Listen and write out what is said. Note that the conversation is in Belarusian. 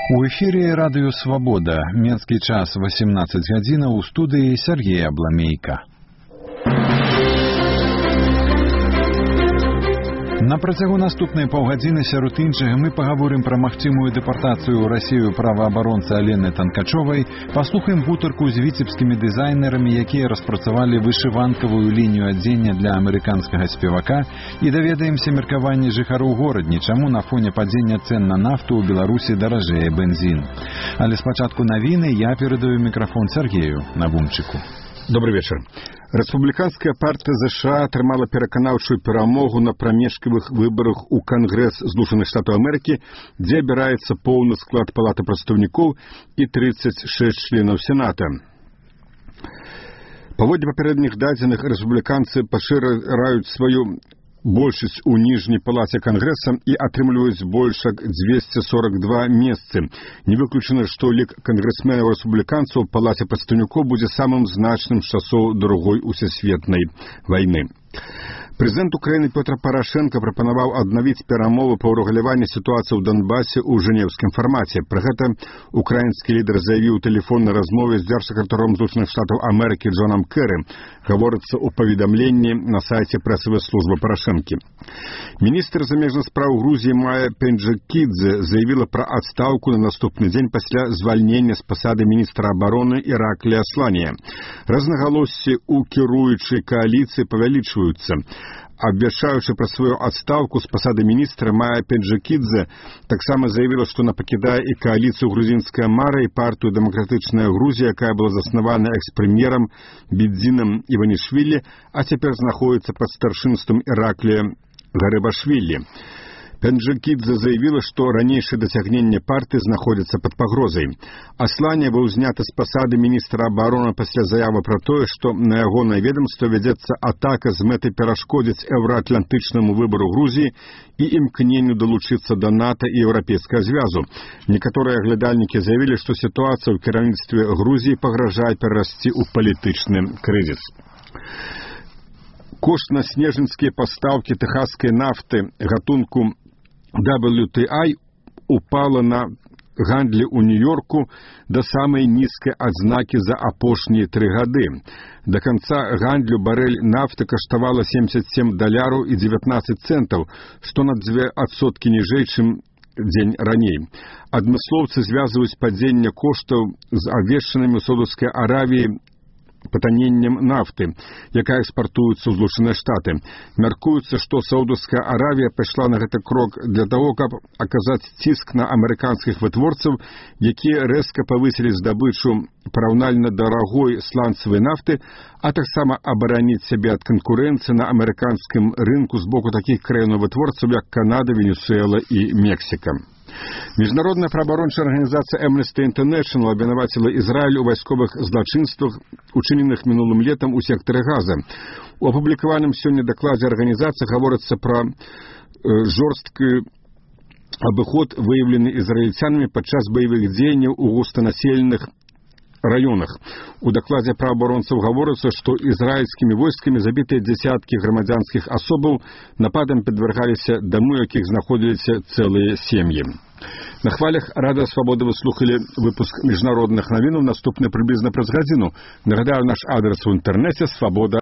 У эфире радио «Свобода». Менский час 18 гадзінаў, у студии Сергей Абламейко. На працягу наступнай паўгадзіны сярод іншага мы паговорым пра магчымую дэпартацыю ў Расію праваабаронцы Алены Танкачовай, паслухаем гутарку з віцебскімі дызайнерамі, якія распрацавалі вышыванкавую лінію адзення для амерыканскага спевака, і даведаемся меркаванне жыхароў горадні, чаму на фоне падзення цен на нафту ў Беларусі даражэе бензін. Але спачатку навіны, я перадаю мікрафон Сергею Навумчыку. Добрый вечер. Рэспубліканская партыя США атрымала пераканаўчую перамогу на прамежкавых выбарах у Кангрэс Злучаных Штатаў Амерыкі, дзе абіраецца поўны склад палаты прадстаўнікоў і 36 членаў Сената. Паводле папярэдніх дадзеных, рэспубліканцы пашыраюць сваю большасць у ніжняй палаце Кангрэса і атрымліваюць больш як 242 месцы. Не выключана, што лік кангрэсменаў-рэспубліканцаў у палаце прадстаўнікоў будзе самым значным з часоў Другой усесветнай вайны. Прэзідэнт Украіны Пётр Парашенко прапанаваў аднавіць перамовы па ўрэгуляванні сітуацыі ў Донбасе ў жэнеўскім фармаце. Пра гэта украінскі лідар заявіў у тэлефоннай размове з дзяржсакратаром Злучаных Штатаў Амерыкі Джонам Кэры, гаворыцца ў паведамленні на сайце прэсавай службы Парашэнкі. Міністр замежных спраў Грузіі Майя Пенджакідзе заявіла пра адстаўку на наступны дзень пасля звальнення з пасады міністра абароны Іраклія Асланія. Рознагалоссі ў кіруючай кааліцыі павялічваюцца. Абвяшчаючы пра сваю адстаўку з пасады міністра, Майя Пенджакідзе таксама заявіла, што она пакідае і кааліцыю «Грузінская мара» і партыю «Дэмакратычная Грузія», якая была заснавана экс-прэм'ерам Бедзінам Іванішвілі, а цяпер знаходзіцца пад старшынствам Іраклія Гарыбашвілі. Пенджакідзе заявіла, што ранейшае дасягненне партыі знаходзіцца пад пагрозай. Асланія быў зняты з пасады міністра абароны пасля заявы пра тое, што на ягонае ведамства вядзецца атака з мэтай перашкодзіць еўраатлантычнаму выбару Грузіі і імкненню далучыцца да НАТО і Еўрапейскага звязу. Некаторыя аглядальнікі заявілі, што сітуацыя ў кіраўніцтве Грузіі пагражае перарасці ў палітычны крызіс. Кошт на снежынскія пастаўкі тэхаскай нафты гатунку WTI упала на гандлі ў Нью-Йорку да самай нізкай адзнакі за апошнія 3 гады. Да канца гандлю барэль нафты каштавала $77.19, што на 2% ніжэй, чым дзень раней. Адмыслоўцы звязваюць падзенне коштаў з абвешчанымі ў Саудаўскай Аравіі патанненнем нафты, якая экспартуецца ў Злучаныя Штаты. Мяркуецца, што Саудаўская Аравія пайшла на гэты крок для таго, каб аказаць ціск на амерыканскіх вытворцаў, якія рэзка павысілі здабычу параўнальна дарагой сланцавай нафты, а таксама абараніць сябе ад канкурэнцыі на амерыканскім рынку з боку такіх краінаў-вытворцаў, як Канада, Венесуэла і Мексіка. Міжнародная праваабарончая арганізацыя Amnesty International абвінаваціла Ізраіль у вайсковых злачынствах, учыненых мінулым летам у сектары Газа. У апублікаваным сёння дакладзе арганізацыі гаворыцца пра жорсткі абыход, выяўлены ізраільцянамі падчас баявых дзеянняў у густанаселеных раёнах. У дакладзе праваабаронцаў гаворыцца, што ізраільскімі войскамі забітыя дзясяткі грамадзянскіх асобаў, нападам падвяргаліся дамы, якіх знаходзіліся цэлыя сем'і. На хвалях Радыё Свабода вы слухали выпуск міжнародных навінаў, наступны прыблізна праз гадзіну. Нагадаю, наш адрес у інтэрнэце свабода.